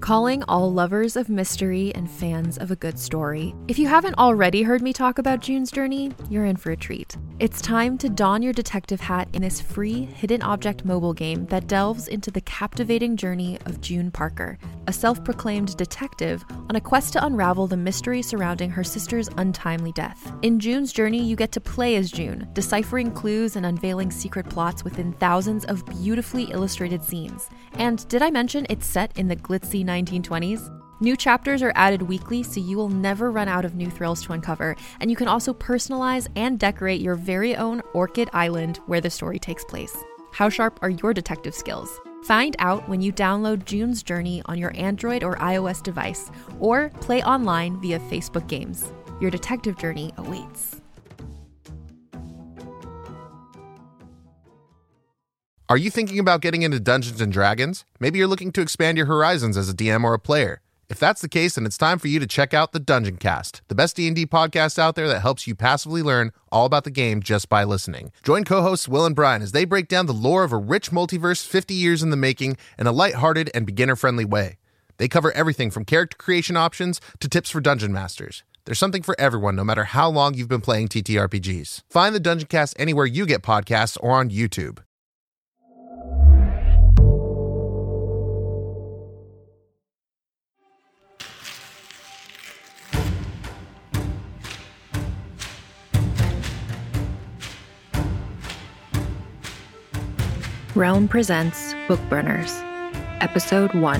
Calling all lovers of mystery and fans of a good story. If you haven't already heard me talk about June's Journey, you're in for a treat. It's time to don your detective hat in this free hidden object mobile game that delves into the captivating journey of June Parker, a self-proclaimed detective on a quest to unravel the mystery surrounding her sister's untimely death. In June's Journey, you get to play as June, deciphering clues and unveiling secret plots within thousands of beautifully illustrated scenes. And did I mention it's set in the glitzy 1920s? New chapters are added weekly, so you will never run out of new thrills to uncover, and you can also personalize and decorate your very own Orchid Island where the story takes place. How sharp are your detective skills? Find out when you download June's Journey on your Android or iOS device, or play online via Facebook Games. Your detective journey awaits. Are you thinking about getting into Dungeons & Dragons? Maybe you're looking to expand your horizons as a DM or a player. If that's the case, then it's time for you to check out the Dungeon Cast, the best D&D podcast out there that helps you passively learn all about the game just by listening. Join co-hosts Will and Brian as they break down the lore of a rich multiverse 50 years in the making in a lighthearted and beginner-friendly way. They cover everything from character creation options to tips for dungeon masters. There's something for everyone, no matter how long you've been playing TTRPGs. Find the Dungeon Cast anywhere you get podcasts or on YouTube. Realm presents Bookburners, Episode 1.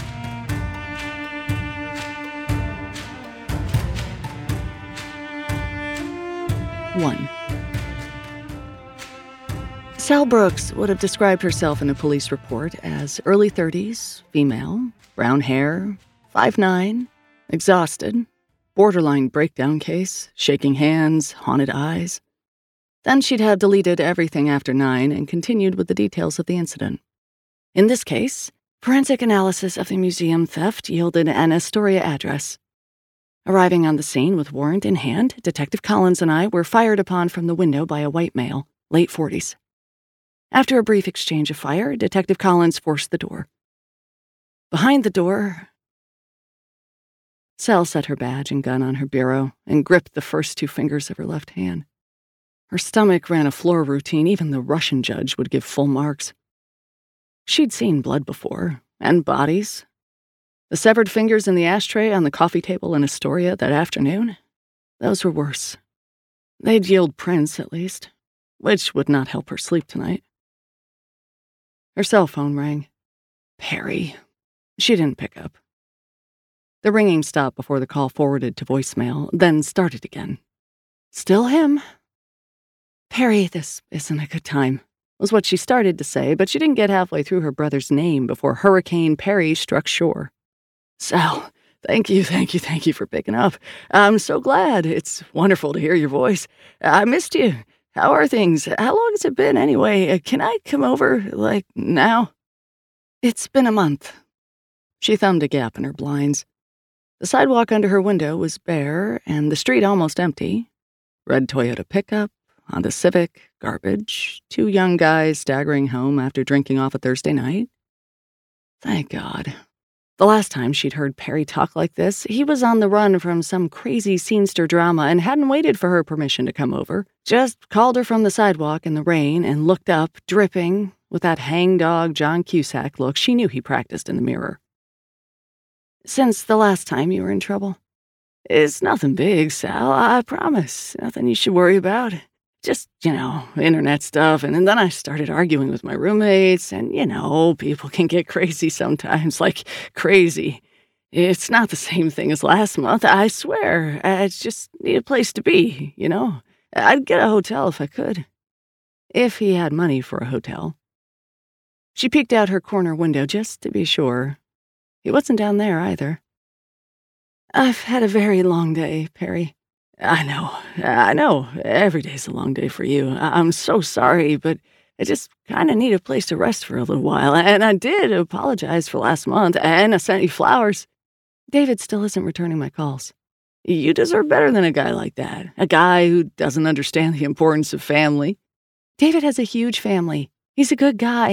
Sal Brooks would have described herself in a police report as early 30s, female, brown hair, 5'9", exhausted, borderline breakdown case, shaking hands, haunted eyes. Then she'd have deleted everything after 9 and continued with the details of the incident. In this case, forensic analysis of the museum theft yielded an Astoria address. Arriving on the scene with warrant in hand, Detective Collins and I were fired upon from the window by a white male, late 40s. After a brief exchange of fire, Detective Collins forced the door. Behind the door, Sal set her badge and gun on her bureau and gripped the first 2 fingers of her left hand. Her stomach ran a floor routine even the Russian judge would give full marks. She'd seen blood before, and bodies. The severed fingers in the ashtray on the coffee table in Astoria that afternoon, those were worse. They'd yield prints, at least, which would not help her sleep tonight. Her cell phone rang. Perry. She didn't pick up. The ringing stopped before the call forwarded to voicemail, then started again. Still him. Perry, this isn't a good time, was what she started to say, but she didn't get halfway through her brother's name before Hurricane Perry struck shore. Sal, thank you for picking up. I'm so glad. It's wonderful to hear your voice. I missed you. How are things? How long has it been anyway? Can I come over, now? It's been a month. She thumbed a gap in her blinds. The sidewalk under her window was bare and the street almost empty. Red Toyota pickup, Honda Civic, garbage, 2 young guys staggering home after drinking off a Thursday night. Thank God. The last time she'd heard Perry talk like this, he was on the run from some crazy scenester drama and hadn't waited for her permission to come over. Just called her from the sidewalk in the rain and looked up, dripping, with that hangdog John Cusack look she knew he practiced in the mirror. Since the last time you were in trouble? It's nothing big, Sal, I promise. Nothing you should worry about. Just, internet stuff, and then I started arguing with my roommates, and, people can get crazy sometimes, crazy. It's not the same thing as last month, I swear. I just need a place to be, I'd get a hotel if I could. If he had money for a hotel. She peeked out her corner window just to be sure. He wasn't down there either. I've had a very long day, Perry. I know. Every day's a long day for you. I'm so sorry, but I just kind of need a place to rest for a little while. And I did apologize for last month, and I sent you flowers. David still isn't returning my calls. You deserve better than a guy like that. A guy who doesn't understand the importance of family. David has a huge family. He's a good guy.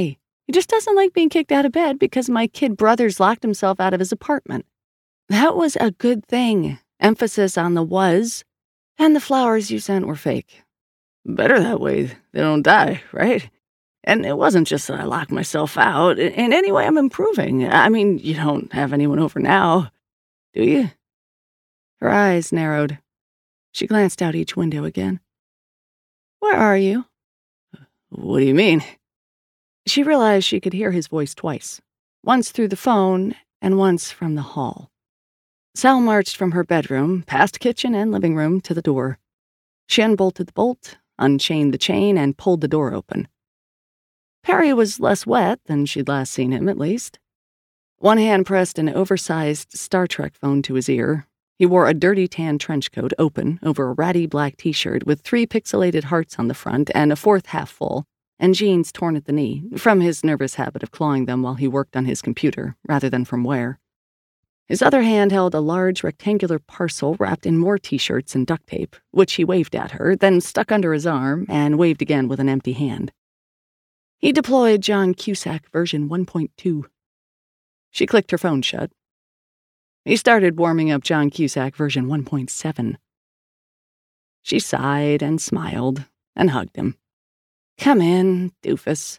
He just doesn't like being kicked out of bed because my kid brother's locked himself out of his apartment. That was a good thing. Emphasis on the was. And the flowers you sent were fake. Better that way. They don't die, right? And it wasn't just that I locked myself out. In any way, I'm improving. I mean, you don't have anyone over now, do you? Her eyes narrowed. She glanced out each window again. Where are you? What do you mean? She realized she could hear his voice twice, once through the phone and once from the hall. Sal marched from her bedroom, past kitchen and living room, to the door. She unbolted the bolt, unchained the chain, and pulled the door open. Perry was less wet than she'd last seen him, at least. One hand pressed an oversized Star Trek phone to his ear. He wore a dirty tan trench coat open over a ratty black t-shirt with 3 pixelated hearts on the front and a 4th half full, and jeans torn at the knee, from his nervous habit of clawing them while he worked on his computer, rather than from wear. His other hand held a large rectangular parcel wrapped in more t-shirts and duct tape, which he waved at her, then stuck under his arm and waved again with an empty hand. He deployed John Cusack version 1.2. She clicked her phone shut. He started warming up John Cusack version 1.7. She sighed and smiled and hugged him. Come in, doofus.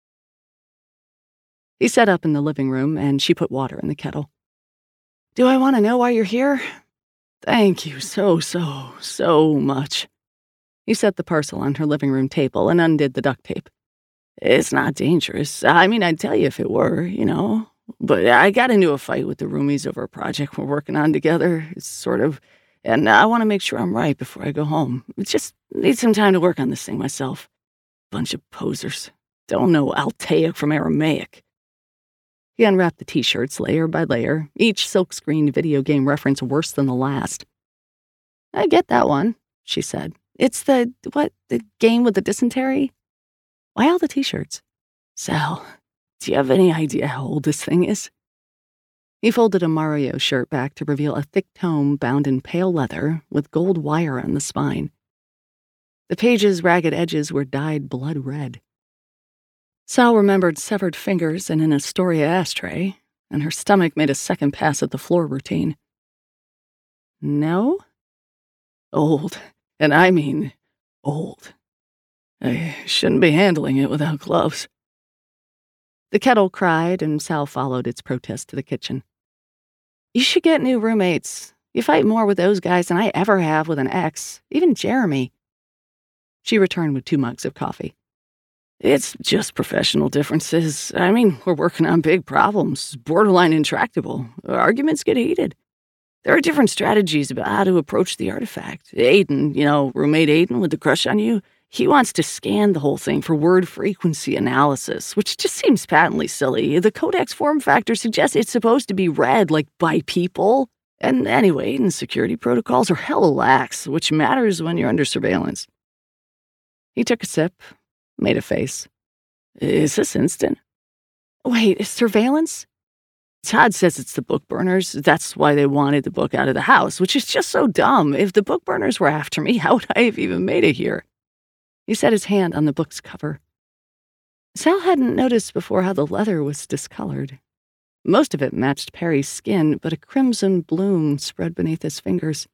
He sat up in the living room and she put water in the kettle. Do I want to know why you're here? Thank you so much. He set the parcel on her living room table and undid the duct tape. It's not dangerous. I mean, I'd tell you if it were, you know. But I got into a fight with the roomies over a project we're working on together. It's sort of, and I want to make sure I'm right before I go home. Just need some time to work on this thing myself. Bunch of posers. Don't know Altaic from Aramaic. He unwrapped the t-shirts layer by layer, each silk-screened video game reference worse than the last. I get that one, she said. It's the game with the dysentery? Why all the t-shirts? Sal, do you have any idea how old this thing is? He folded a Mario shirt back to reveal a thick tome bound in pale leather with gold wire on the spine. The page's ragged edges were dyed blood red. Sal remembered severed fingers in an Astoria ashtray, and her stomach made a second pass at the floor routine. No? Old. And I mean old. I shouldn't be handling it without gloves. The kettle cried, and Sal followed its protest to the kitchen. You should get new roommates. You fight more with those guys than I ever have with an ex, even Jeremy. She returned with 2 mugs of coffee. It's just professional differences. I mean, we're working on big problems, borderline intractable. Arguments get heated. There are different strategies about how to approach the artifact. Aiden, roommate Aiden with the crush on you, he wants to scan the whole thing for word frequency analysis, which just seems patently silly. The codex form factor suggests it's supposed to be read, by people. And anyway, Aiden's security protocols are hella lax, which matters when you're under surveillance. He took a sip, made a face. Is this instant? Wait, surveillance? Todd says it's the book burners. That's why they wanted the book out of the house, which is just so dumb. If the book burners were after me, how would I have even made it here? He set his hand on the book's cover. Sal hadn't noticed before how the leather was discolored. Most of it matched Perry's skin, but a crimson bloom spread beneath his fingers.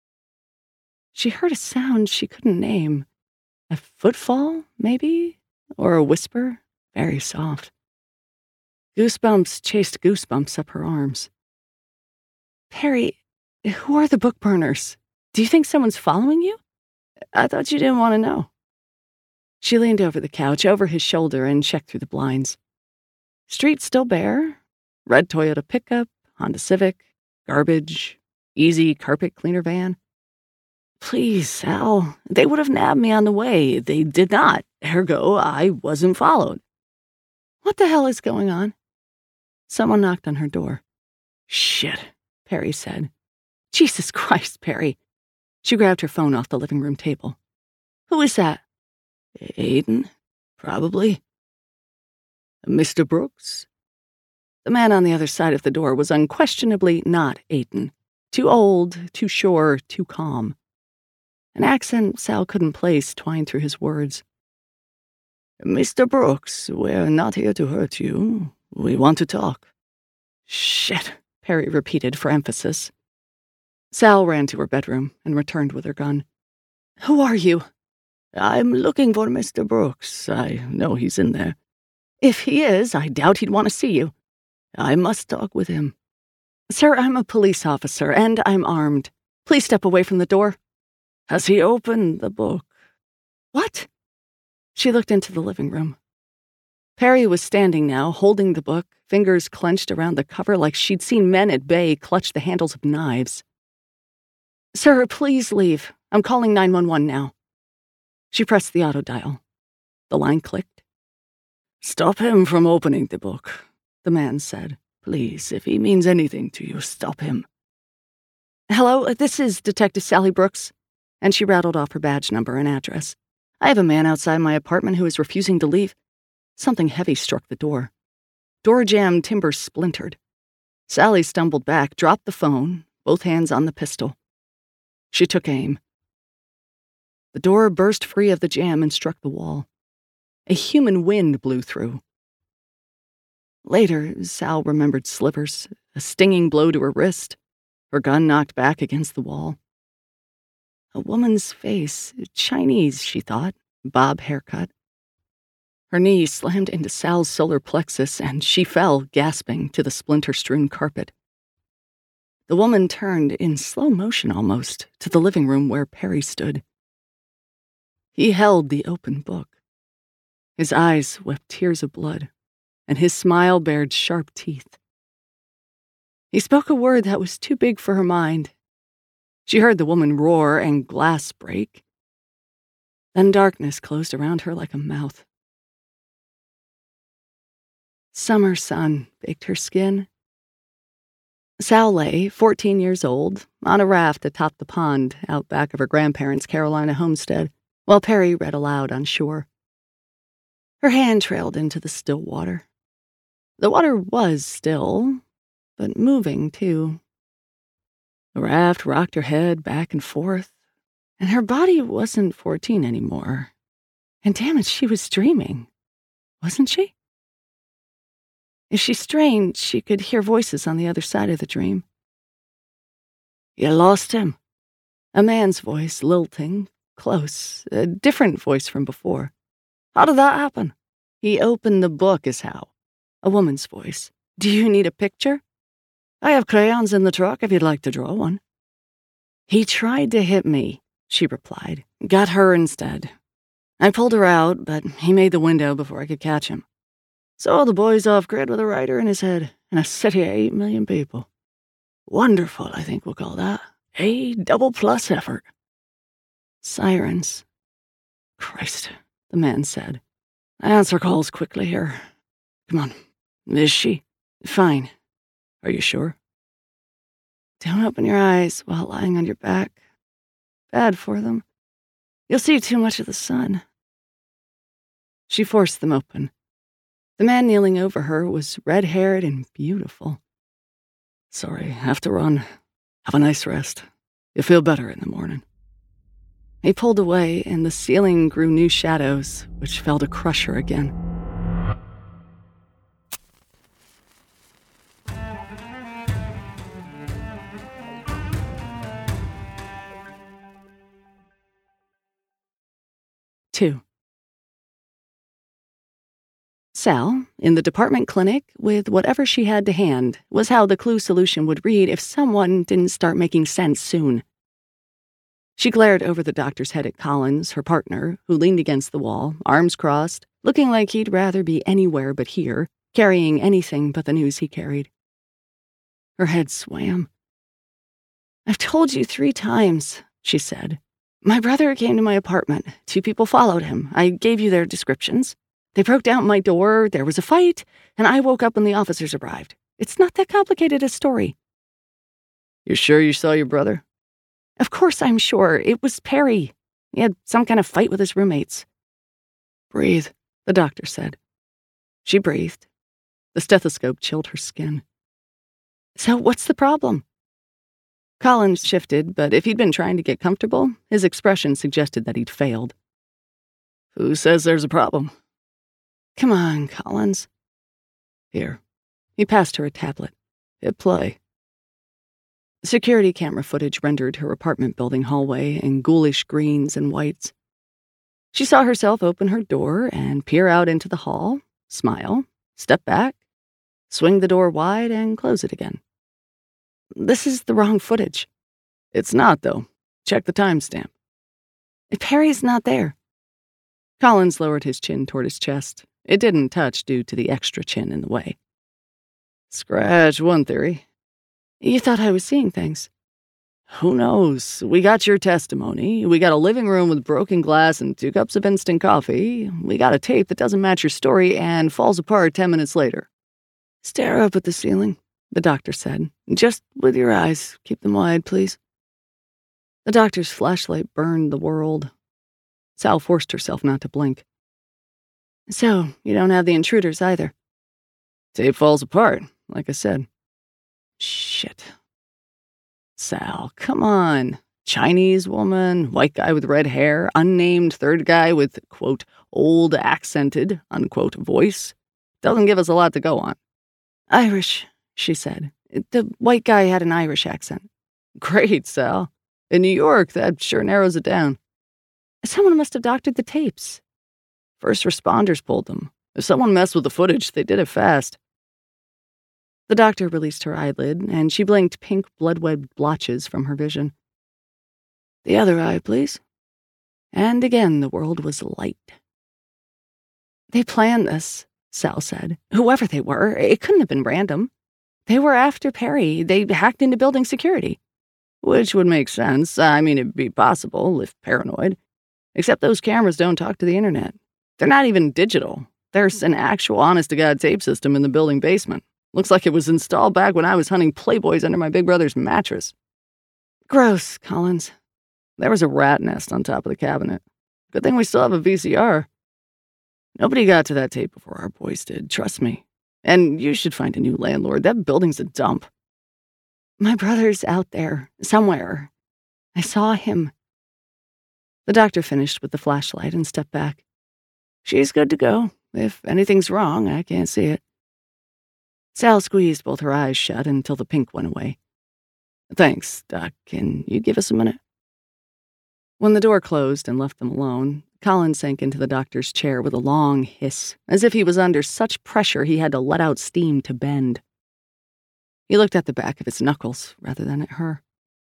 She heard a sound she couldn't name. A footfall, maybe? Or a whisper, very soft. Goosebumps chased goosebumps up her arms. Perry, who are the book burners? Do you think someone's following you? I thought you didn't want to know. She leaned over the couch, over his shoulder, and checked through the blinds. Street still bare. Red Toyota pickup, Honda Civic, garbage, easy carpet cleaner van. Please, Sal, they would have nabbed me on the way. They did not. Ergo, I wasn't followed. What the hell is going on? Someone knocked on her door. Shit, Perry said. Jesus Christ, Perry. She grabbed her phone off the living room table. Who is that? Aiden, probably. Mr. Brooks? The man on the other side of the door was unquestionably not Aiden. Too old, too sure, too calm. An accent Sal couldn't place twined through his words. Mr. Brooks, we're not here to hurt you. We want to talk. Shit, Perry repeated for emphasis. Sal ran to her bedroom and returned with her gun. Who are you? I'm looking for Mr. Brooks. I know he's in there. If he is, I doubt he'd want to see you. I must talk with him. Sir, I'm a police officer, and I'm armed. Please step away from the door. Has he opened the book? What? She looked into the living room. Perry was standing now, holding the book, fingers clenched around the cover like she'd seen men at bay clutch the handles of knives. Sir, please leave. I'm calling 911 now. She pressed the auto dial. The line clicked. Stop him from opening the book, the man said. Please, if he means anything to you, stop him. Hello, this is Detective Sally Brooks. And she rattled off her badge number and address. I have a man outside my apartment who is refusing to leave. Something heavy struck the door. Door jamb timber splintered. Sally stumbled back, dropped the phone, both hands on the pistol. She took aim. The door burst free of the jamb and struck the wall. A human wind blew through. Later, Sal remembered slivers, a stinging blow to her wrist, her gun knocked back against the wall. A woman's face, Chinese, she thought, bob haircut. Her knee slammed into Sal's solar plexus, and she fell, gasping, to the splinter-strewn carpet. The woman turned, in slow motion almost, to the living room where Perry stood. He held the open book. His eyes wept tears of blood, and his smile bared sharp teeth. He spoke a word that was too big for her mind. She heard the woman roar and glass break. Then darkness closed around her like a mouth. Summer sun baked her skin. Sal lay, 14 years old, on a raft atop the pond out back of her grandparents' Carolina homestead, while Perry read aloud on shore. Her hand trailed into the still water. The water was still, but moving, too. The raft rocked her head back and forth, and her body wasn't 14 anymore. And damn it, she was dreaming, wasn't she? If she strained, she could hear voices on the other side of the dream. You lost him. A man's voice, lilting, close, a different voice from before. How did that happen? He opened the book, is how. A woman's voice. Do you need a picture? I have crayons in the truck if you'd like to draw one. He tried to hit me, she replied. Got her instead. I pulled her out, but he made the window before I could catch him. So the boy's off grid with a writer in his head, in a city of 8 million people. Wonderful, I think we'll call that. A double plus effort. Sirens. Christ, the man said. Answer calls quickly here. Come on. Is she? Fine. Are you sure? Don't open your eyes while lying on your back. Bad for them. You'll see too much of the sun. She forced them open. The man kneeling over her was red-haired and beautiful. Sorry, have to run. Have a nice rest. You'll feel better in the morning. He pulled away, and the ceiling grew new shadows, which fell to crush her again. Two. Sal, in the department clinic, with whatever she had to hand, was how the clue solution would read if someone didn't start making sense soon. She glared over the doctor's head at Collins, her partner, who leaned against the wall, arms crossed, looking like he'd rather be anywhere but here, carrying anything but the news he carried. Her head swam. I've told you 3 times, she said. My brother came to my apartment. 2 people followed him. I gave you their descriptions. They broke down my door, there was a fight, and I woke up when the officers arrived. It's not that complicated a story. You sure you saw your brother? Of course I'm sure. It was Perry. He had some kind of fight with his roommates. Breathe, the doctor said. She breathed. The stethoscope chilled her skin. So what's the problem? Collins shifted, but if he'd been trying to get comfortable, his expression suggested that he'd failed. Who says there's a problem? Come on, Collins. Here. He passed her a tablet. Hit play. Security camera footage rendered her apartment building hallway in ghoulish greens and whites. She saw herself open her door and peer out into the hall, smile, step back, swing the door wide, and close it again. This is the wrong footage. It's not, though. Check the timestamp. Perry's not there. Collins lowered his chin toward his chest. It didn't touch due to the extra chin in the way. Scratch one theory. You thought I was seeing things. Who knows? We got your testimony. We got a living room with broken glass and 2 cups of instant coffee. We got a tape that doesn't match your story and falls apart 10 minutes later. Stare up at the ceiling, the doctor said. Just with your eyes. Keep them wide, please. The doctor's flashlight burned the world. Sal forced herself not to blink. So, you don't have the intruders either. Tape falls apart, like I said. Shit. Sal, come on. Chinese woman, white guy with red hair, unnamed third guy with, quote, old accented, unquote, voice. Doesn't give us a lot to go on. Irish, she said. The white guy had an Irish accent. Great, Sal. In New York, that sure narrows it down. Someone must have doctored the tapes. First responders pulled them. If someone messed with the footage, they did it fast. The doctor released her eyelid, and she blinked pink blood-webbed blotches from her vision. The other eye, please. And again, the world was light. They planned this, Sal said. Whoever they were, it couldn't have been random. They were after Perry. They hacked into building security. Which would make sense. I mean, it'd be possible, if paranoid. Except those cameras don't talk to the internet. They're not even digital. There's an actual honest-to-God tape system in the building basement. Looks like it was installed back when I was hunting Playboys under my big brother's mattress. Gross, Collins. There was a rat nest on top of the cabinet. Good thing we still have a VCR. Nobody got to that tape before our boys did, trust me. And you should find a new landlord. That building's a dump. My brother's out there, somewhere. I saw him. The doctor finished with the flashlight and stepped back. She's good to go. If anything's wrong, I can't see it. Sal squeezed both her eyes shut until the pink went away. Thanks, Doc. Can you give us a minute? When the door closed and left them alone, Collins sank into the doctor's chair with a long hiss, as if he was under such pressure he had to let out steam to bend. He looked at the back of his knuckles rather than at her.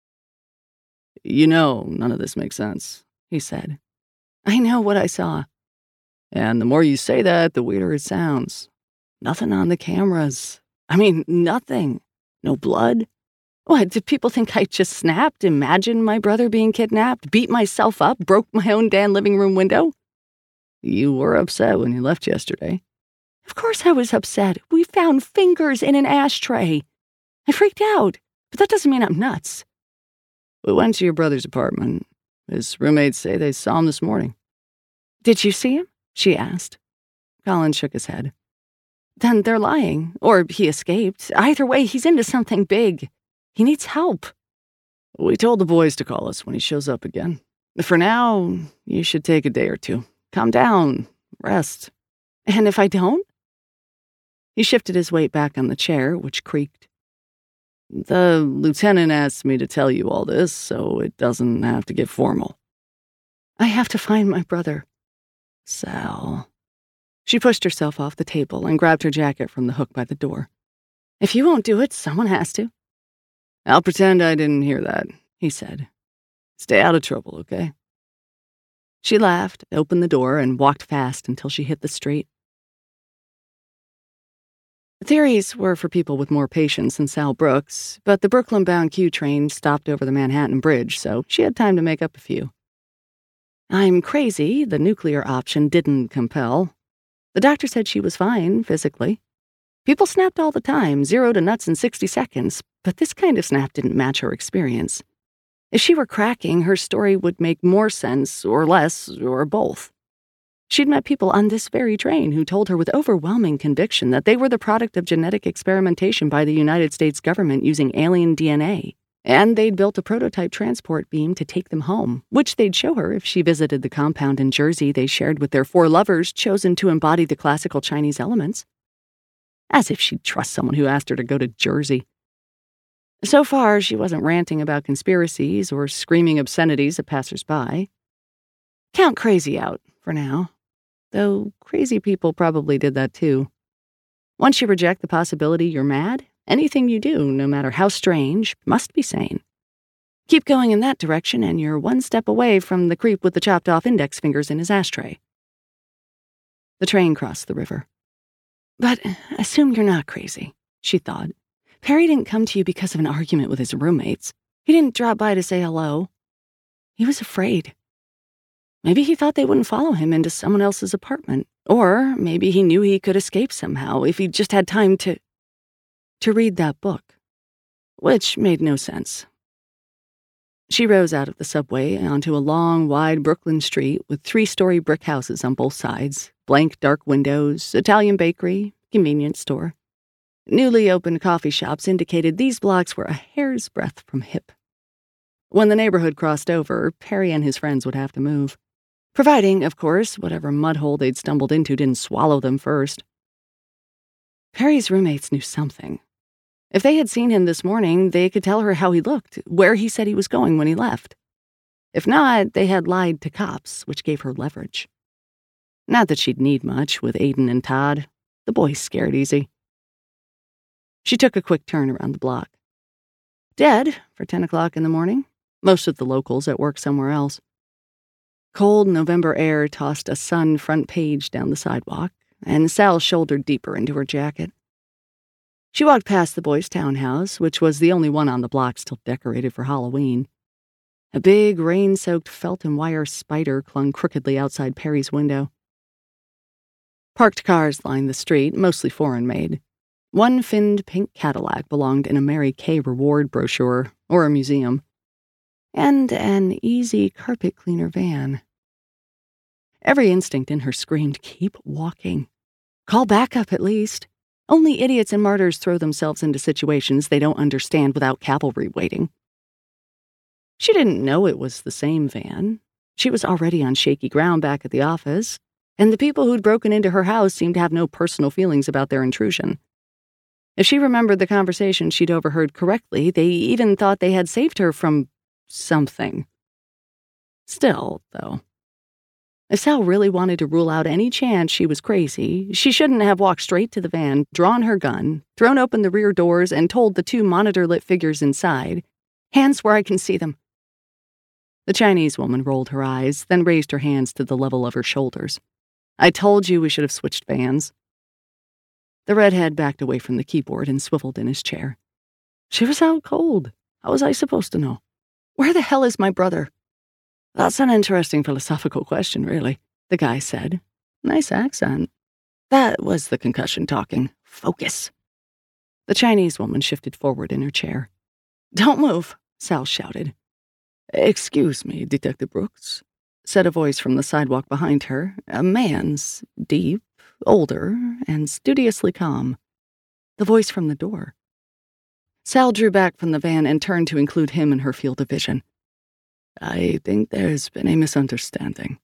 You know, none of this makes sense, he said. I know what I saw. And the more you say that, the weirder it sounds. Nothing on the cameras. I mean, nothing. No blood. What, did people think I just snapped, imagined my brother being kidnapped, beat myself up, broke my own damn living room window? You were upset when you left yesterday. Of course I was upset. We found fingers in an ashtray. I freaked out, but that doesn't mean I'm nuts. We went to your brother's apartment. His roommates say they saw him this morning. Did you see him? She asked. Collins shook his head. Then they're lying, or he escaped. Either way, he's into something big. He needs help. We told the boys to call us when he shows up again. For now, you should take a day or two. Calm down. Rest. And if I don't? He shifted his weight back on the chair, which creaked. The lieutenant asked me to tell you all this, so it doesn't have to get formal. I have to find my brother. Sal. She pushed herself off the table and grabbed her jacket from the hook by the door. If you won't do it, someone has to. I'll pretend I didn't hear that, he said. Stay out of trouble, okay? She laughed, opened the door, and walked fast until she hit the street. Theories were for people with more patience than Sal Brooks, but the Brooklyn-bound Q train stopped over the Manhattan Bridge, so she had time to make up a few. I'm crazy, the nuclear option didn't compel. The doctor said she was fine, physically. People snapped all the time, 0 to nuts in 60 seconds, but this kind of snap didn't match her experience. If she were cracking, her story would make more sense, or less, or both. She'd met people on this very train who told her with overwhelming conviction that they were the product of genetic experimentation by the United States government using alien DNA, And they'd built a prototype transport beam to take them home, which they'd show her if she visited the compound in Jersey they shared with their 4 lovers chosen to embody the classical Chinese elements. As if she'd trust someone who asked her to go to Jersey. So far, she wasn't ranting about conspiracies or screaming obscenities at passers-by. Count crazy out, for now. Though crazy people probably did that too. Once you reject the possibility you're mad, anything you do, no matter how strange, must be sane. Keep going in that direction and you're one step away from the creep with the chopped-off index fingers in his ashtray. The train crossed the river. But assume you're not crazy, she thought. Perry didn't come to you because of an argument with his roommates. He didn't drop by to say hello. He was afraid. Maybe he thought they wouldn't follow him into someone else's apartment. Or maybe he knew he could escape somehow if he just had time to read that book. Which made no sense. She rose out of the subway onto a long, wide Brooklyn street with 3-story brick houses on both sides, blank dark windows, Italian bakery, convenience store. Newly opened coffee shops indicated these blocks were a hair's breadth from hip. When the neighborhood crossed over, Perry and his friends would have to move. Providing, of course, whatever mudhole they'd stumbled into didn't swallow them first. Perry's roommates knew something. If they had seen him this morning, they could tell her how he looked, where he said he was going when he left. If not, they had lied to cops, which gave her leverage. Not that she'd need much with Aiden and Todd. The boys scared easy. She took a quick turn around the block. Dead for 10 o'clock in the morning. Most of the locals at work somewhere else. Cold November air tossed a sun front page down the sidewalk, and Sal shouldered deeper into her jacket. She walked past the boys' townhouse, which was the only one on the block still decorated for Halloween. A big, rain-soaked felt and wire spider clung crookedly outside Perry's window. Parked cars lined the street, mostly foreign-made. One finned pink Cadillac belonged in a Mary Kay reward brochure or a museum. And an easy carpet cleaner van. Every instinct in her screamed, keep walking. Call backup at least. Only idiots and martyrs throw themselves into situations they don't understand without cavalry waiting. She didn't know it was the same van. She was already on shaky ground back at the office, and the people who'd broken into her house seemed to have no personal feelings about their intrusion. If she remembered the conversation she'd overheard correctly, they even thought they had saved her from something. Still, though, if Sal really wanted to rule out any chance she was crazy, she shouldn't have walked straight to the van, drawn her gun, thrown open the rear doors, and told the 2 monitor-lit figures inside, "Hands where I can see them." The Chinese woman rolled her eyes, then raised her hands to the level of her shoulders. "I told you we should have switched vans." The redhead backed away from the keyboard and swiveled in his chair. She was out cold. How was I supposed to know? Where the hell is my brother? That's an interesting philosophical question, really, the guy said. Nice accent. That was the concussion talking. Focus. The Chinese woman shifted forward in her chair. Don't move, Sal shouted. Excuse me, Detective Brooks, said a voice from the sidewalk behind her, a man's, deep, older, and studiously calm. The voice from the door. Sal drew back from the van and turned to include him in her field of vision. I think there's been a misunderstanding.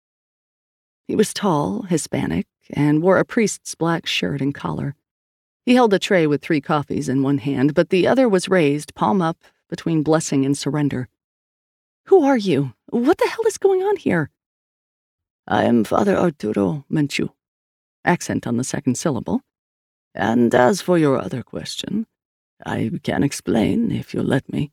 He was tall, Hispanic, and wore a priest's black shirt and collar. He held a tray with 3 coffees in one hand, but the other was raised, palm up, between blessing and surrender. Who are you? What the hell is going on here? I am Father Arturo Menchu. Accent on the second syllable. And as for your other question, I can explain if you'll let me.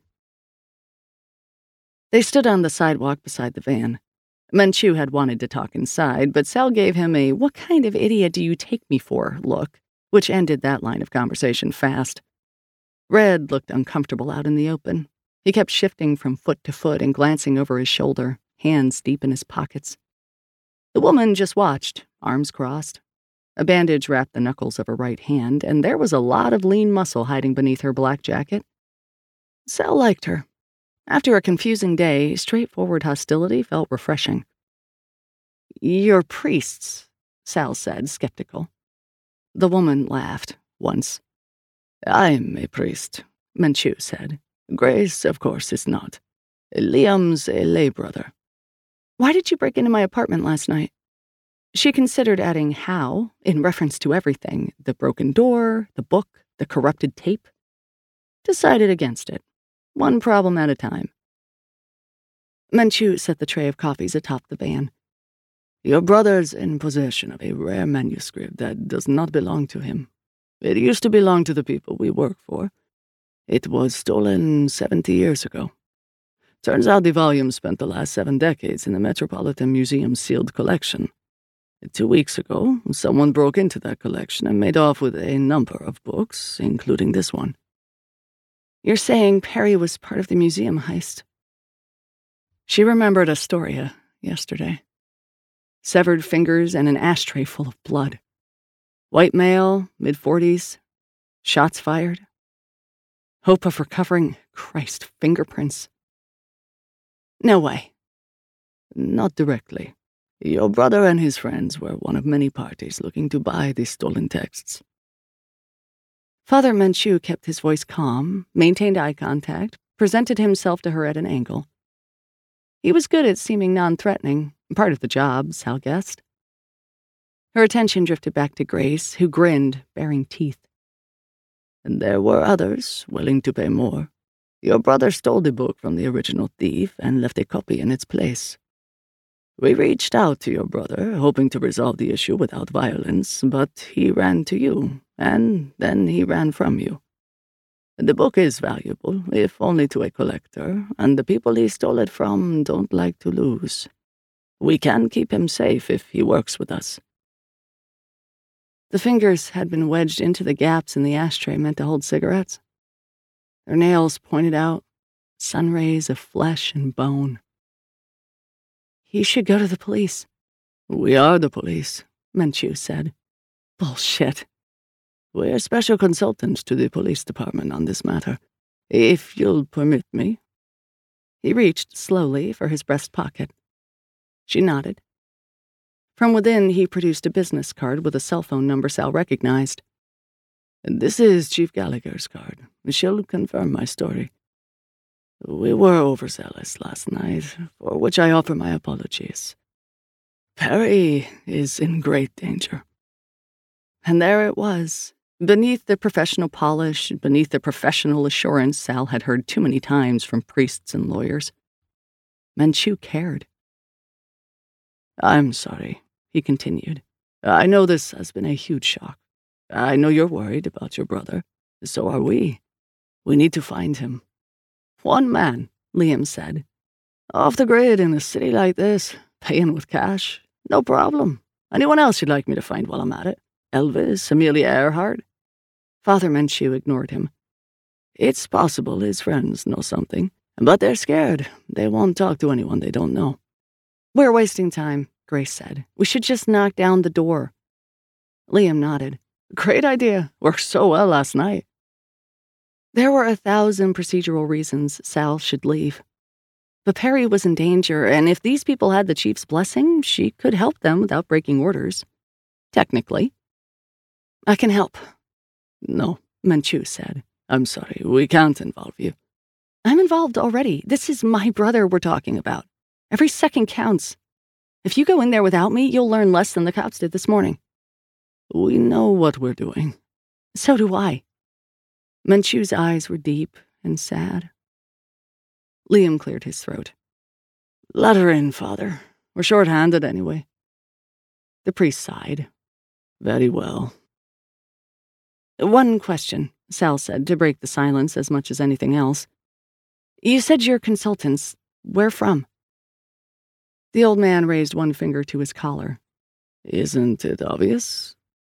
They stood on the sidewalk beside the van. Menchu had wanted to talk inside, but Sal gave him a "what kind of idiot do you take me for" look, which ended that line of conversation fast. Red looked uncomfortable out in the open. He kept shifting from foot to foot and glancing over his shoulder, hands deep in his pockets. The woman just watched, arms crossed. A bandage wrapped the knuckles of her right hand, and there was a lot of lean muscle hiding beneath her black jacket. Sal liked her. After a confusing day, straightforward hostility felt refreshing. You're priests, Sal said, skeptical. The woman laughed, once. I'm a priest, Menchu said. Grace, of course, is not. Liam's a lay brother. Why did you break into my apartment last night? She considered adding how in reference to everything, the broken door, the book, the corrupted tape. Decided against it. One problem at a time. Menchu set the tray of coffees atop the van. Your brother's in possession of a rare manuscript that does not belong to him. It used to belong to the people we work for. It was stolen 70 years ago. Turns out the volume spent the last 7 decades in the Metropolitan Museum's sealed collection. 2 weeks ago, someone broke into that collection and made off with a number of books, including this one. You're saying Perry was part of the museum heist? She remembered Astoria yesterday. Severed fingers and an ashtray full of blood. White male, mid-40s, shots fired. Hope of recovering, Christ, fingerprints. No way. Not directly. Your brother and his friends were one of many parties looking to buy the stolen texts. Father Menchu kept his voice calm, maintained eye contact, presented himself to her at an angle. He was good at seeming non-threatening, part of the job, Sal guessed. Her attention drifted back to Grace, who grinned, baring teeth. And there were others willing to pay more. Your brother stole the book from the original thief and left a copy in its place. We reached out to your brother, hoping to resolve the issue without violence, but he ran to you, and then he ran from you. The book is valuable, if only to a collector, and the people he stole it from don't like to lose. We can keep him safe if he works with us. The fingers had been wedged into the gaps in the ashtray meant to hold cigarettes. Their nails pointed out, sun rays of flesh and bone. He should go to the police. We are the police, Menchu said. Bullshit. We're special consultants to the police department on this matter. If you'll permit me. He reached slowly for his breast pocket. She nodded. From within, he produced a business card with a cell phone number Sal recognized. This is Chief Gallagher's card. She'll confirm my story. We were overzealous last night, for which I offer my apologies. Perry is in great danger. And there it was, beneath the professional polish, beneath the professional assurance Sal had heard too many times from priests and lawyers. Menchu cared. I'm sorry, he continued. I know this has been a huge shock. I know you're worried about your brother. So are we. We need to find him. One man, Liam said. Off the grid in a city like this, paying with cash. No problem. Anyone else you'd like me to find while I'm at it? Elvis, Amelia Earhart? Father Menchu ignored him. It's possible his friends know something, but they're scared. They won't talk to anyone they don't know. We're wasting time, Grace said. We should just knock down the door. Liam nodded. Great idea. Worked so well last night. There were 1,000 procedural reasons Sal should leave. But Perry was in danger, and if these people had the chief's blessing, she could help them without breaking orders. Technically. I can help. No, Menchu said. I'm sorry, we can't involve you. I'm involved already. This is my brother we're talking about. Every second counts. If you go in there without me, you'll learn less than the cops did this morning. We know what we're doing. So do I. Menchu's eyes were deep and sad. Liam cleared his throat. Let her in, Father. We're short-handed anyway. The priest sighed. Very well. One question, Sal said, to break the silence as much as anything else. You said you're consultants. Where from? The old man raised one finger to his collar. Isn't it obvious?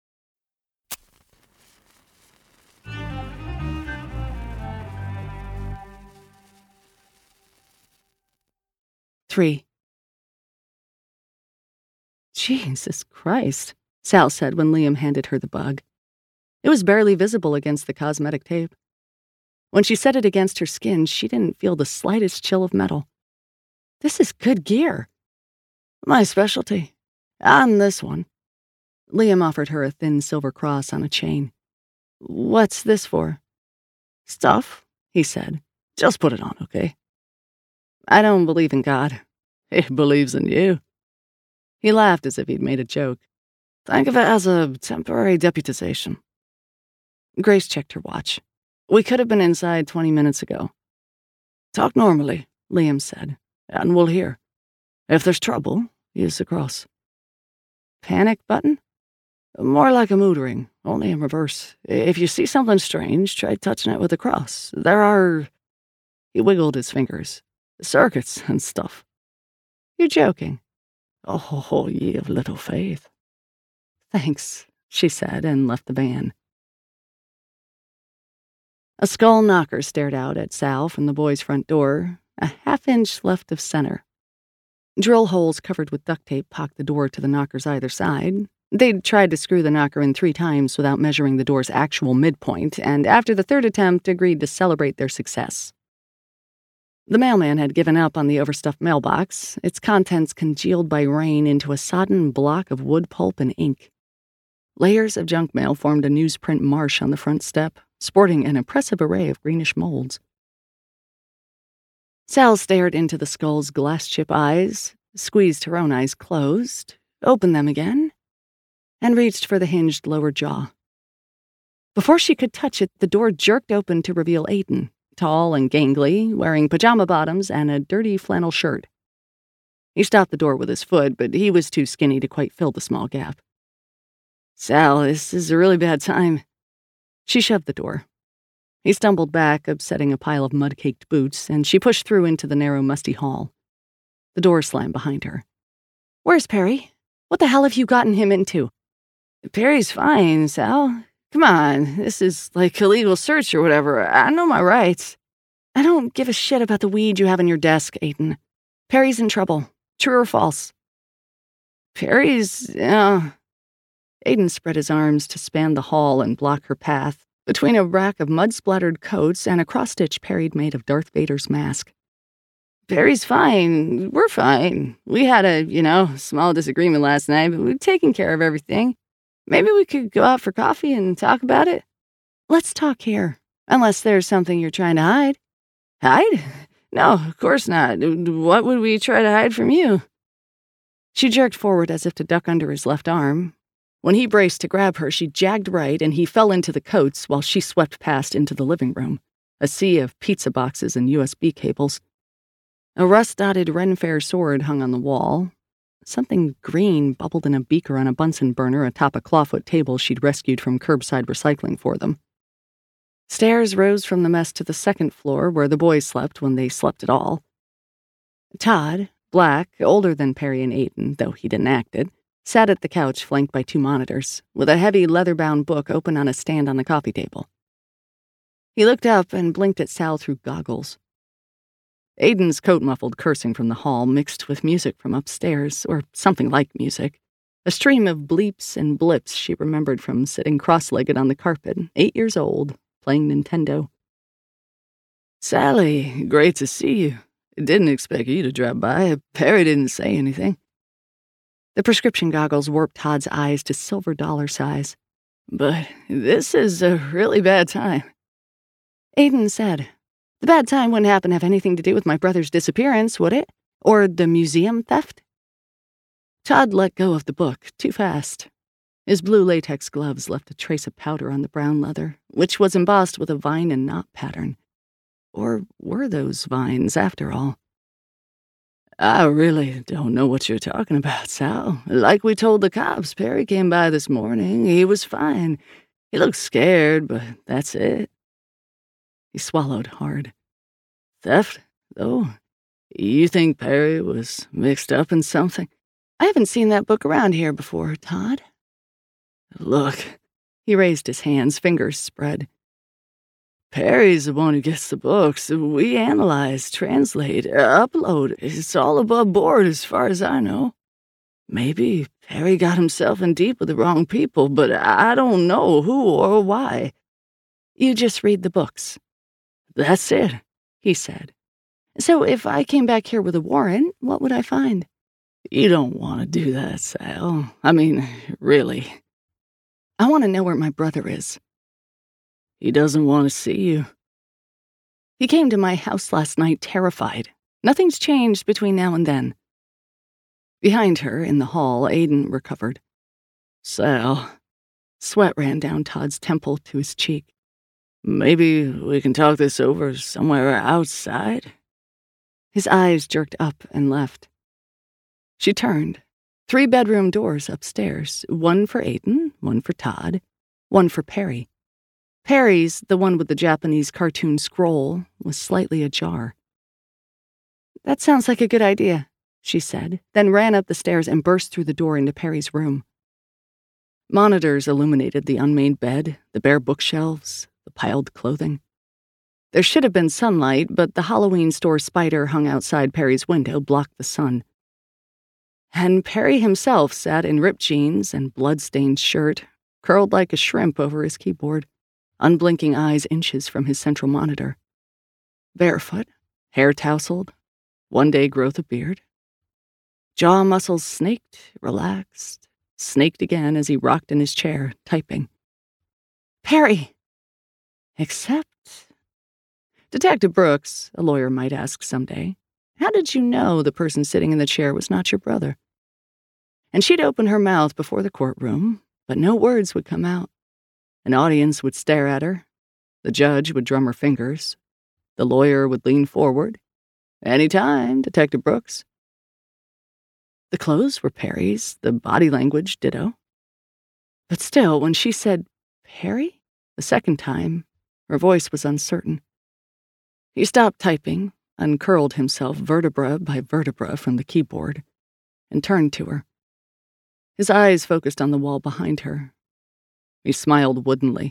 Jesus Christ, Sal said when Liam handed her the bug. It was barely visible against the cosmetic tape. When she set it against her skin, she didn't feel the slightest chill of metal. This is good gear. My specialty. And this one. Liam offered her a thin silver cross on a chain. What's this for? Stuff, he said. Just put it on, okay? I don't believe in God. He believes in you." He laughed as if he'd made a joke. "Think of it as a temporary deputization." Grace checked her watch. "We could have been inside 20 minutes ago." "Talk normally," Liam said, "and we'll hear. If there's trouble, use the cross." "Panic button?" "More like a mood ring, only in reverse. If you see something strange, try touching it with the cross. There are..." He wiggled his fingers. "Circuits and stuff." "You're joking." "Oh, ye of little faith." "Thanks," she said, and left the van. A skull knocker stared out at Sal from the boys' front door, a half-inch left of center. Drill holes covered with duct tape pocked the door to the knocker's either side. They'd tried to screw the knocker in 3 times without measuring the door's actual midpoint, and after the 3rd attempt, agreed to celebrate their success. The mailman had given up on the overstuffed mailbox, its contents congealed by rain into a sodden block of wood pulp and ink. Layers of junk mail formed a newsprint marsh on the front step, sporting an impressive array of greenish molds. Sal stared into the skull's glass-chip eyes, squeezed her own eyes closed, opened them again, and reached for the hinged lower jaw. Before she could touch it, the door jerked open to reveal Aiden, tall and gangly, wearing pajama bottoms and a dirty flannel shirt. He stopped the door with his foot, but he was too skinny to quite fill the small gap. "Sal, this is a really bad time." She shoved the door. He stumbled back, upsetting a pile of mud-caked boots, and she pushed through into the narrow, musty hall. The door slammed behind her. "Where's Perry? What the hell have you gotten him into?" "Perry's fine, Sal. Come on, this is like illegal search or whatever. I know my rights." "I don't give a shit about the weed you have in your desk, Aiden. Perry's in trouble. True or false?" "Perry's, Aiden spread his arms to span the hall and block her path, between a rack of mud-splattered coats and a cross-stitch Perry'd made of Darth Vader's mask. "Perry's fine. We're fine. We had a, small disagreement last night, but we've taken care of everything. Maybe we could go out for coffee and talk about it." "Let's talk here, unless there's something you're trying to hide." "Hide? No, of course not. What would we try to hide from you?" She jerked forward as if to duck under his left arm. When he braced to grab her, she jagged right, and he fell into the coats while she swept past into the living room, a sea of pizza boxes and USB cables. A rust-dotted Ren Fair sword hung on the wall. Something green bubbled in a beaker on a Bunsen burner atop a clawfoot table she'd rescued from curbside recycling for them. Stairs rose from the mess to the 2nd floor where the boys slept when they slept at all. Todd, black, older than Perry and Aiden, though he didn't act it, sat at the couch flanked by 2 monitors, with a heavy leather-bound book open on a stand on the coffee table. He looked up and blinked at Sal through goggles. Aiden's coat muffled cursing from the hall mixed with music from upstairs, or something like music, a stream of bleeps and blips she remembered from sitting cross-legged on the carpet, 8 years old, playing Nintendo. "Sally, great to see you. Didn't expect you to drop by. Perry didn't say anything." The prescription goggles warped Todd's eyes to silver dollar size. "But this is a really bad time." Aiden said, "The bad time wouldn't happen to have anything to do with my brother's disappearance, would it? Or the museum theft?" Todd let go of the book too fast. His blue latex gloves left a trace of powder on the brown leather, which was embossed with a vine and knot pattern. Or were those vines, after all? "I really don't know what you're talking about, Sal. Like we told the cops, Perry came by this morning. He was fine. He looked scared, but that's it." He swallowed hard. "Theft, though? You think Perry was mixed up in something?" "I haven't seen that book around here before, Todd." "Look." He raised his hands, fingers spread. "Perry's the one who gets the books. We analyze, translate, upload. It's all above board as far as I know. Maybe Perry got himself in deep with the wrong people, but I don't know who or why." "You just read the books." "That's it," he said. "So if I came back here with a warrant, what would I find?" "You don't want to do that, Sal. I mean, really." "I want to know where my brother is." "He doesn't want to see you." He came to my house last night terrified. Nothing's changed between now and then. Behind her, in the hall, Aiden recovered. Sal. Sweat ran down Todd's temple to his cheek. Maybe we can talk this over somewhere outside? His eyes jerked up and left. She turned. 3 bedroom doors upstairs, one for Aiden, one for Todd, one for Perry. Perry's, the one with the Japanese cartoon scroll, was slightly ajar. That sounds like a good idea, she said, then ran up the stairs and burst through the door into Perry's room. Monitors illuminated the unmade bed, the bare bookshelves, the piled clothing. There should have been sunlight, but the Halloween store spider hung outside Perry's window blocked the sun. And Perry himself sat in ripped jeans and blood-stained shirt, curled like a shrimp over his keyboard, unblinking eyes inches from his central monitor. Barefoot, hair tousled, one-day growth of beard. Jaw muscles snaked, relaxed, snaked again as he rocked in his chair, typing. Perry! Except... Detective Brooks, a lawyer might ask someday, how did you know the person sitting in the chair was not your brother? And she'd open her mouth before the courtroom, but no words would come out. An audience would stare at her. The judge would drum her fingers. The lawyer would lean forward. Any time, Detective Brooks. The clothes were Perry's, the body language ditto. But still, when she said, Perry? The second time, her voice was uncertain. He stopped typing, uncurled himself vertebra by vertebra from the keyboard, and turned to her. His eyes focused on the wall behind her. He smiled woodenly.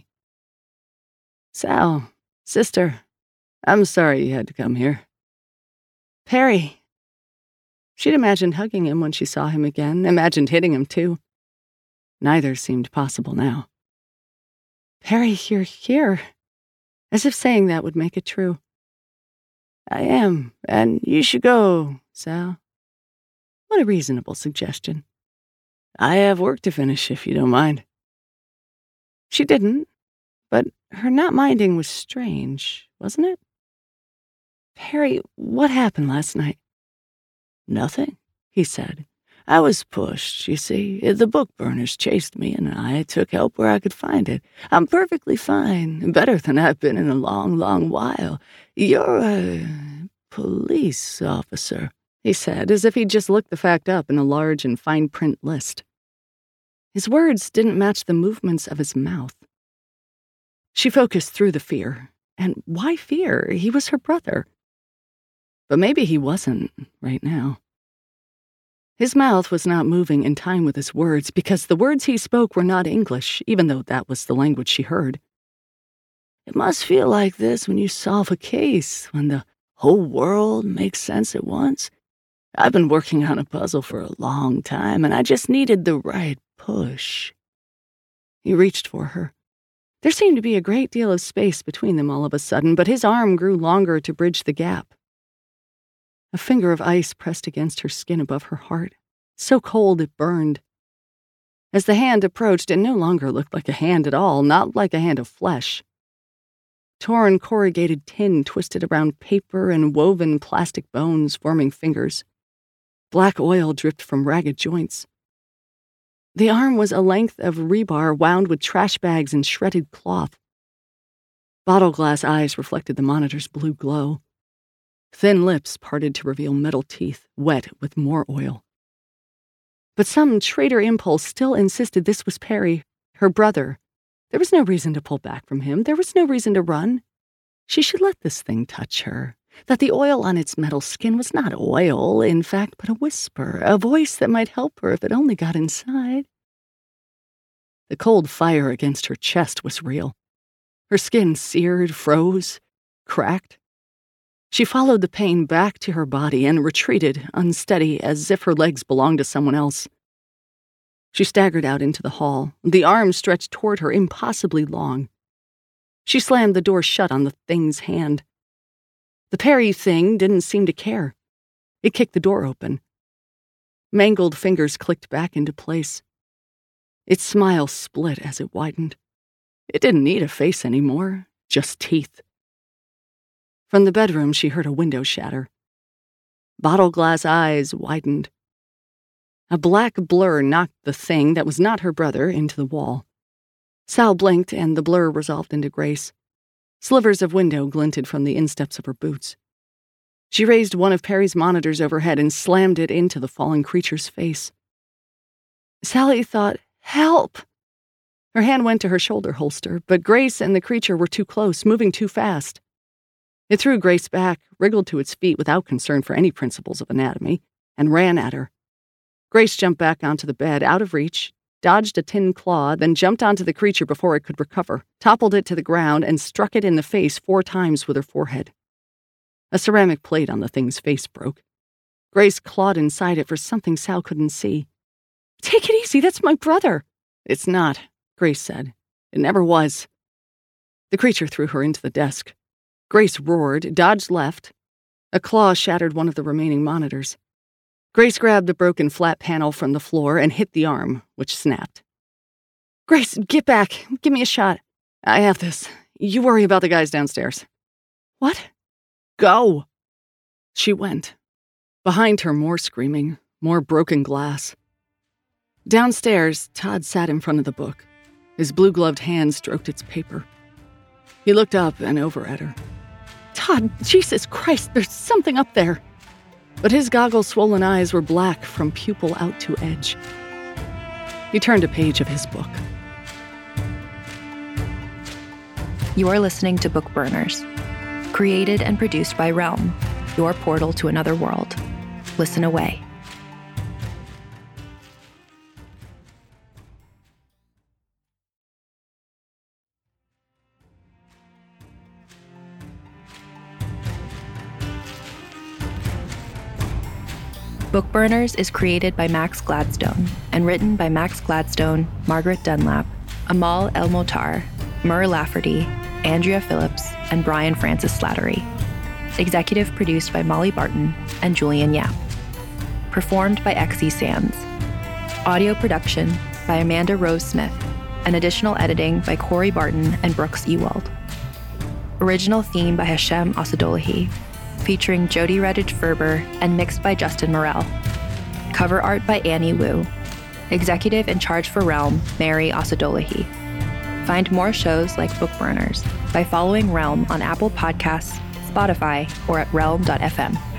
Sal, sister, I'm sorry you had to come here. Perry. She'd imagined hugging him when she saw him again, imagined hitting him too. Neither seemed possible now. Perry, you're here. As if saying that would make it true. I am, and you should go, Sal. What a reasonable suggestion. I have work to finish, if you don't mind. She didn't, but her not minding was strange, wasn't it? Perry, what happened last night? Nothing, he said. I was pushed, you see. The book burners chased me, and I took help where I could find it. I'm perfectly fine, better than I've been in a long, long while. You're a police officer, he said, as if he'd just looked the fact up in a large and fine print list. His words didn't match the movements of his mouth. She focused through the fear. And why fear? He was her brother. But maybe he wasn't right now. His mouth was not moving in time with his words because the words he spoke were not English, even though that was the language she heard. It must feel like this when you solve a case, when the whole world makes sense at once. I've been working on a puzzle for a long time, and I just needed the right push. He reached for her. There seemed to be a great deal of space between them all of a sudden, but his arm grew longer to bridge the gap. A finger of ice pressed against her skin above her heart, so cold it burned. As the hand approached, it no longer looked like a hand at all, not like a hand of flesh. Torn corrugated tin twisted around paper and woven plastic bones forming fingers. Black oil dripped from ragged joints. The arm was a length of rebar wound with trash bags and shredded cloth. Bottle glass eyes reflected the monitor's blue glow. Thin lips parted to reveal metal teeth, wet with more oil. But some traitor impulse still insisted this was Perry, her brother. There was no reason to pull back from him. There was no reason to run. She should let this thing touch her. That the oil on its metal skin was not oil, in fact, but a whisper, a voice that might help her if it only got inside. The cold fire against her chest was real. Her skin seared, froze, cracked. She followed the pain back to her body and retreated, unsteady, as if her legs belonged to someone else. She staggered out into the hall, the arm stretched toward her impossibly long. She slammed the door shut on the thing's hand. The Perry thing didn't seem to care. It kicked the door open. Mangled fingers clicked back into place. Its smile split as it widened. It didn't need a face anymore, just teeth. From the bedroom, she heard a window shatter. Bottle glass eyes widened. A black blur knocked the thing that was not her brother into the wall. Sal blinked, and the blur resolved into Grace. Slivers of window glinted from the insteps of her boots. She raised one of Perry's monitors overhead and slammed it into the fallen creature's face. Sally thought, "Help!" Her hand went to her shoulder holster, but Grace and the creature were too close, moving too fast. It threw Grace back, wriggled to its feet without concern for any principles of anatomy, and ran at her. Grace jumped back onto the bed, out of reach, dodged a tin claw, then jumped onto the creature before it could recover, toppled it to the ground, and struck it in the face 4 times with her forehead. A ceramic plate on the thing's face broke. Grace clawed inside it for something Sal couldn't see. "Take it easy, that's my brother." "It's not," Grace said. "It never was." The creature threw her into the desk. Grace roared, dodged left. A claw shattered one of the remaining monitors. Grace grabbed the broken flat panel from the floor and hit the arm, which snapped. "Grace, get back. Give me a shot." "I have this. You worry about the guys downstairs." "What?" "Go." She went. Behind her, more screaming, more broken glass. Downstairs, Todd sat in front of the book. His blue-gloved hand stroked its paper. He looked up and over at her. "Todd, Jesus Christ, there's something up there." But his goggle-swollen eyes were black from pupil out to edge. He turned a page of his book. You are listening to Book Burners, created and produced by Realm, your portal to another world. Listen away. Book Burners is created by Max Gladstone and written by Max Gladstone, Margaret Dunlap, Amal El-Motar, Mur Lafferty, Andrea Phillips, and Brian Francis Slattery. Executive produced by Molly Barton and Julian Yap. Performed by Xe Sands. Audio production by Amanda Rose Smith, and additional editing by Corey Barton and Brooks Ewald. Original theme by Hashem Asadolahi, featuring Jody Redditch-Ferber and mixed by Justin Morell. Cover art by Annie Wu. Executive in charge for Realm, Mary Asadolahi. Find more shows like Book Burners by following Realm on Apple Podcasts, Spotify, or at realm.fm.